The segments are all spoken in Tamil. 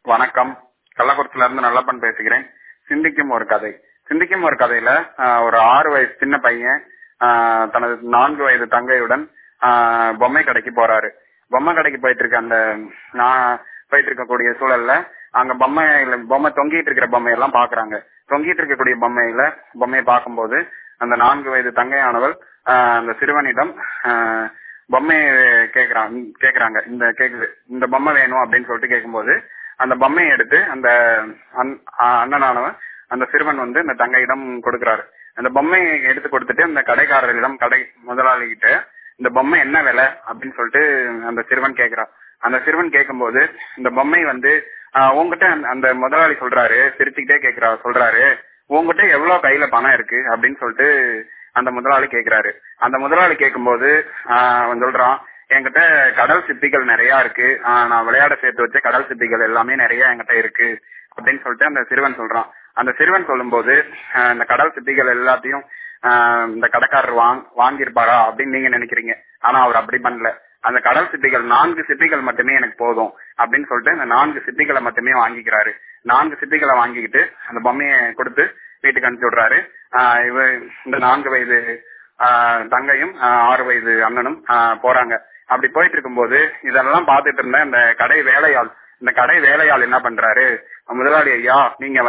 வணக்கம். கள்ளக்குறிச்சியில இருந்து நல்லப்பன் பேசுகிறேன். சிந்திக்கும் ஒரு கதை. சிந்திக்கும் ஒரு கதையில ஒரு 6 வயசு சின்ன பையன் தனது 4 வயது தங்கையுடன் பொம்மை கடைக்கு போறாரு. பொம்மை கடைக்கு போயிட்டு இருக்கக்கூடிய சூழல்ல அங்க பொம்மை தொங்கிட்டு இருக்கிற பொம்மையெல்லாம் பாக்குறாங்க. தொங்கிட்டு இருக்கக்கூடிய பொம்மையை பார்க்கும்போது அந்த 4 வயது தங்கையானவள் அந்த சிறுவனிடம் பொம்மையை கேக்குறாங்க. இந்த பொம்மை வேணும் அப்படின்னு சொல்லிட்டு கேட்கும்போது அந்த பொம்மையை எடுத்து அந்த அண்ணனானவன் அந்த சிறுவன் இந்த தங்கையிடம் கொடுக்கிறாரு. அந்த பொம்மையை எடுத்து கொடுத்துட்டு அந்த கடைக்காரரிடம் கடை முதலாளி கிட்ட இந்த பொம்மை என்ன விலை அப்படின்னு சொல்லிட்டு அந்த சிறுவன் கேட்கிறான். அந்த சிறுவன் கேட்கும்போது இந்த பொம்மை உங்ககிட்ட அந்த முதலாளி சொல்றாரு, சிரிச்சுக்கிட்டே சொல்றாரு, உங்ககிட்ட எவ்வளவு கையில பணம் இருக்கு அப்படின்னு சொல்லிட்டு அந்த முதலாளி கேட்கிறாரு. அந்த முதலாளி கேட்கும்போது அவன் சொல்றான், என்கிட்ட கடல் சிப்பிகள் நிறைய இருக்கு, நான் விளையாட சேர்த்து வச்ச கடல் சிப்பிகள் எல்லாமே நிறைய என்கிட்ட இருக்கு அப்படின்னு சொல்லிட்டு அந்த சிறுவன் சொல்றான். அந்த சிறுவன் சொல்லும்போது இந்த கடல் சிப்பிகள் எல்லாத்தையும் இந்த கடைக்காரர் வாங்கியிருப்பாரா அப்படின்னு நீங்க நினைக்கிறீங்க. ஆனா அவர் அப்படி பண்ணல. அந்த கடல் சிப்பிகள் 4 சிப்பிகள் மட்டுமே எனக்கு போதும் அப்படின்னு சொல்லிட்டு அந்த 4 சிப்பிகளை மட்டுமே வாங்கிக்கிறாரு. 4 சிப்பிகளை வாங்கிக்கிட்டு அந்த பொம்மையை கொடுத்து வீட்டுக்கு அனுப்பிச்சு விடுறாரு. இந்த 4 வயது தங்கையும் 6 வயது அண்ணனும் போறாங்க. அப்படி போயிட்டு இருக்கும்போது இதெல்லாம் பார்த்துட்டு இருந்த இந்த கடை வேலையாள் என்ன பண்றாரு, முதலாளி ஐயா நீங்க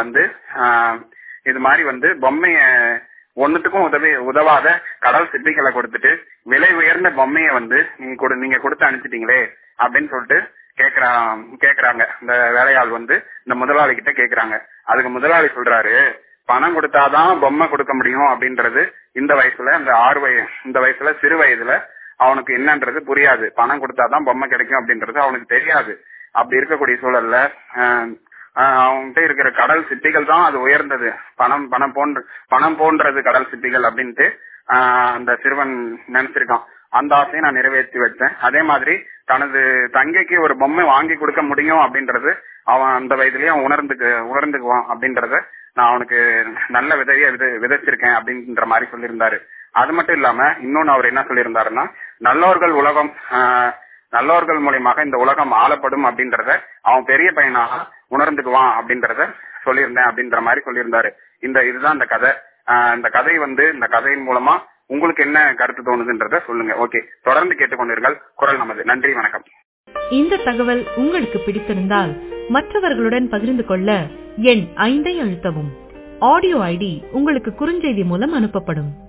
இது மாதிரி பொம்மைய ஒன்னுத்துக்கும் உதவாத கடல் சிப்பிகளை கொடுத்துட்டு விலை உயர்ந்த பொம்மைய நீங்க கொடுத்து அனுப்பிச்சிட்டீங்களே அப்படின்னு சொல்லிட்டு கேக்குறாங்க. இந்த வேலையாள் இந்த முதலாளி கிட்ட கேக்குறாங்க. அதுக்கு முதலாளி சொல்றாரு, பணம் கொடுத்தாதான் பொம்மை கொடுக்க முடியும் அப்படின்றது இந்த வயசுல இந்த வயசுல சிறு வயதுல அவனுக்கு என்னன்றது புரியாது. பணம் கொடுத்தாதான் பொம்மை கிடைக்கும் அப்படின்றது அவனுக்கு தெரியாது. அப்படி இருக்கக்கூடிய சூழல்ல அவன்கிட்ட இருக்கிற கடல் சிப்பிகள் தான் அது உயர்ந்தது, பணம் போன்றது கடல் சிப்பிகள் அப்படின்ட்டு அந்த சிறுவன் நினைச்சிருக்கான். அந்த ஆசையை நான் நிறைவேற்றி வச்சேன். அதே மாதிரி தனது தங்கைக்கு ஒரு பொம்மை வாங்கி கொடுக்க முடியும் அப்படின்றது அவன் அந்த வயதுலயே அவன் உணர்ந்துக்குவான் அப்படின்றத நான் அவனுக்கு நல்ல விதைய விதைச்சிருக்கேன் அப்படின்ற மாதிரி சொல்லியிருந்தாரு. அது மட்டும் இல்லாம இன்னொன்னு அவர் என்ன சொல்லியிருந்தாருன்னா, நல்லோர்கள் மூலியமாக இந்த உலகம் ஆளப்படும் அப்படின்றத அவன் பெரிய பையனா உணர்ந்துக்குவான் அப்படின்றத சொல்லியிருந்தேன் அப்படின்ற மாதிரி சொல்லியிருந்தாரு. இதுதான் இந்த கதை. இந்த கதை இந்த கதையின் மூலமா உங்களுக்கு என்ன கருத்து தோணுதுன்றத சொல்லுங்க. ஓகே, தொடர்ந்து கேட்டுக்கொண்டீர்கள் குரல் நமது. நன்றி, வணக்கம். இந்த தகவல் உங்களுக்கு பிடித்திருந்தால் மற்றவர்களுடன் பகிர்ந்து கொள்ள எண் 5 அழுத்தவும். ஆடியோ ஐடி உங்களுக்கு குறுஞ்செய்தி மூலம் அனுப்பப்படும்.